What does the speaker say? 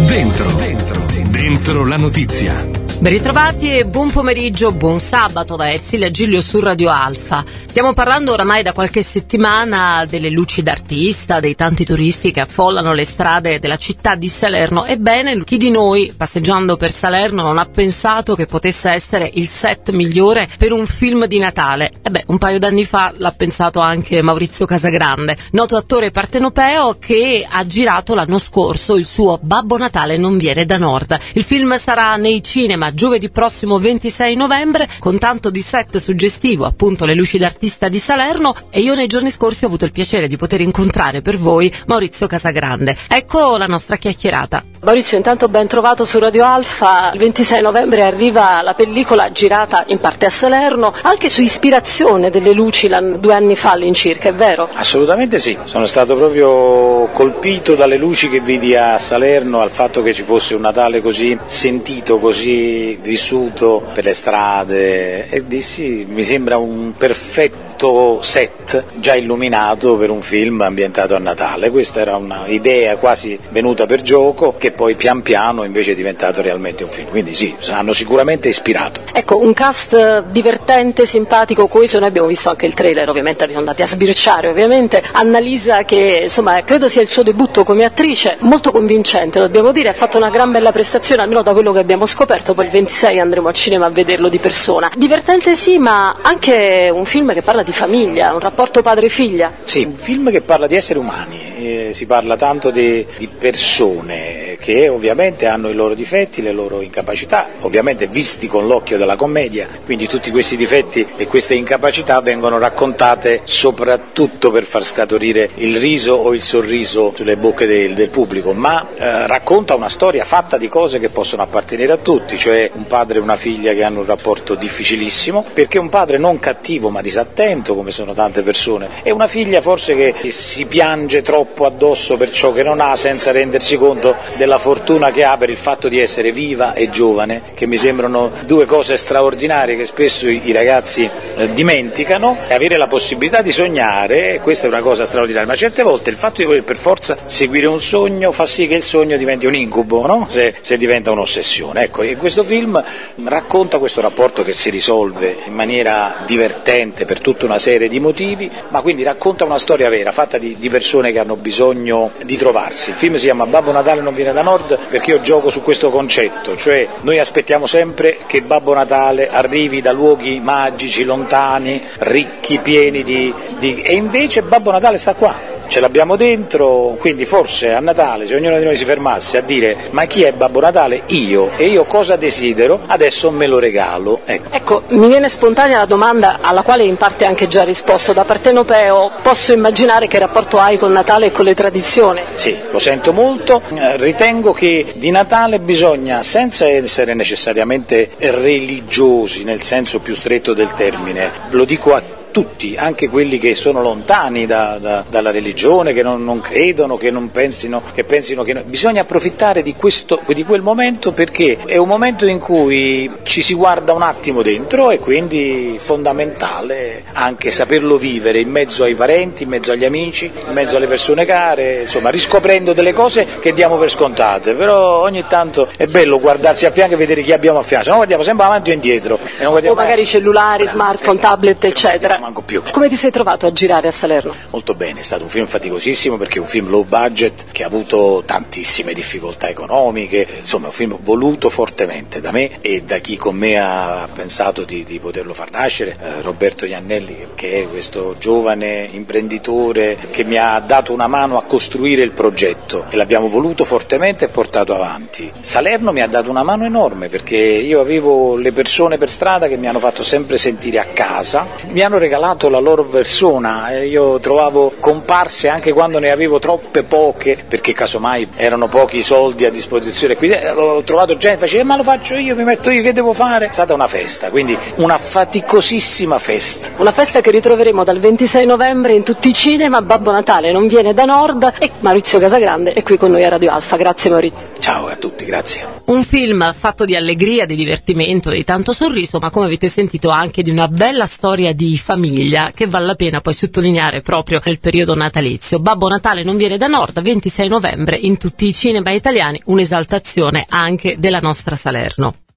Dentro la notizia. Ben ritrovati e buon pomeriggio, buon sabato da Ersilia Giglio su Radio Alfa. Stiamo parlando oramai da qualche settimana delle luci d'artista, dei tanti turisti che affollano le strade della città di Salerno. Ebbene, chi di noi, passeggiando per Salerno, non ha pensato che potesse essere il set migliore per un film di Natale? Un paio d'anni fa l'ha pensato anche Maurizio Casagrande, noto attore partenopeo che ha girato l'anno scorso il suo Babbo Natale non viene da nord. Il film sarà nei cinema giovedì prossimo 26 novembre con tanto di set suggestivo, appunto le luci d'artista di Salerno, e io nei giorni scorsi ho avuto il piacere di poter incontrare per voi Maurizio Casagrande. Ecco la nostra chiacchierata. Maurizio, intanto ben trovato su Radio Alfa. Il 26 novembre arriva la pellicola girata in parte a Salerno, anche su ispirazione delle luci 2 anni fa all'incirca, è vero? Assolutamente sì, sono stato proprio colpito dalle luci che vidi a Salerno, al fatto che ci fosse un Natale così sentito, così vissuto per le strade, e dissi mi sembra un perfetto set già illuminato per un film ambientato a Natale. Questa era un'idea quasi venuta per gioco, che poi pian piano invece è diventato realmente un film, quindi sì, hanno sicuramente ispirato. Ecco, un cast divertente, simpatico, coeso. Noi abbiamo visto anche il trailer, ovviamente abbiamo andati a sbirciare, ovviamente. Annalisa, che insomma credo sia il suo debutto come attrice, molto convincente, dobbiamo dire, ha fatto una gran bella prestazione, almeno da quello che abbiamo scoperto. Poi il 26 andremo al cinema a vederlo di persona. Divertente sì, ma anche un film che parla di famiglia, un rapporto padre-figlia. Sì, un film che parla di esseri umani, si parla tanto di persone che ovviamente hanno i loro difetti, le loro incapacità, ovviamente visti con l'occhio della commedia, quindi tutti questi difetti e queste incapacità vengono raccontate soprattutto per far scaturire il riso o il sorriso sulle bocche del pubblico, ma racconta una storia fatta di cose che possono appartenere a tutti, cioè un padre e una figlia che hanno un rapporto difficilissimo, perché un padre non cattivo ma disattento, come sono tante persone, e una figlia forse che si piange troppo addosso per ciò che non ha, senza rendersi conto della fortuna che ha per il fatto di essere viva e giovane, che mi sembrano 2 cose straordinarie che spesso i ragazzi dimenticano. E avere la possibilità di sognare, questa è una cosa straordinaria, ma certe volte il fatto di voler per forza seguire un sogno fa sì che il sogno diventi un incubo, no? Se diventa un'ossessione. Ecco, e questo film racconta questo rapporto che si risolve in maniera divertente per tutta una serie di motivi, ma quindi racconta una storia vera, fatta di persone che hanno bisogno di trovarsi. Il film si chiama Babbo Natale non viene da nord perché io gioco su questo concetto, cioè noi aspettiamo sempre che Babbo Natale arrivi da luoghi magici, lontani, ricchi, pieni e invece Babbo Natale sta qua. Ce l'abbiamo dentro, quindi forse a Natale, se ognuno di noi si fermasse a dire ma chi è Babbo Natale? Io. E io cosa desidero? Adesso me lo regalo. Ecco, mi viene spontanea la domanda alla quale in parte anche già risposto. Da partenopeo posso immaginare che rapporto hai con Natale e con le tradizioni? Sì, lo sento molto. Ritengo che di Natale bisogna, senza essere necessariamente religiosi nel senso più stretto del termine, lo dico a tutti, anche quelli che sono lontani dalla religione, che non credono, che pensino che bisogna approfittare di quel momento, perché è un momento in cui ci si guarda un attimo dentro, e quindi fondamentale anche saperlo vivere in mezzo ai parenti, in mezzo agli amici, in mezzo alle persone care, insomma riscoprendo delle cose che diamo per scontate. Però ogni tanto è bello guardarsi a fianco e vedere chi abbiamo a fianco, se no guardiamo sempre avanti o indietro e non guardiamo o magari cellulari, smartphone, tablet, eccetera. Manco più. Come ti sei trovato a girare a Salerno? Molto bene, è stato un film faticosissimo perché è un film low budget che ha avuto tantissime difficoltà economiche, insomma è un film voluto fortemente da me e da chi con me ha pensato di poterlo far nascere, Roberto Iannelli, che è questo giovane imprenditore che mi ha dato una mano a costruire il progetto e l'abbiamo voluto fortemente e portato avanti. Salerno mi ha dato una mano enorme perché io avevo le persone per strada che mi hanno fatto sempre sentire a casa, mi hanno regalato la loro persona e io trovavo comparse anche quando ne avevo troppe poche, perché casomai erano pochi soldi a disposizione. Quindi ho trovato gente che faceva ma lo faccio io, mi metto io, che devo fare? È stata una festa, quindi una faticosissima festa. Una festa che ritroveremo dal 26 novembre in tutti i cinema. Babbo Natale non viene da nord, e Maurizio Casagrande è qui con noi a Radio Alfa. Grazie Maurizio. Ciao a tutti, grazie. Un film fatto di allegria, di divertimento e di tanto sorriso, ma come avete sentito anche di una bella storia di famiglia famiglia, che vale la pena poi sottolineare proprio nel periodo natalizio. Babbo Natale non viene da Nord, 26 novembre in tutti i cinema italiani, un'esaltazione anche della nostra Salerno.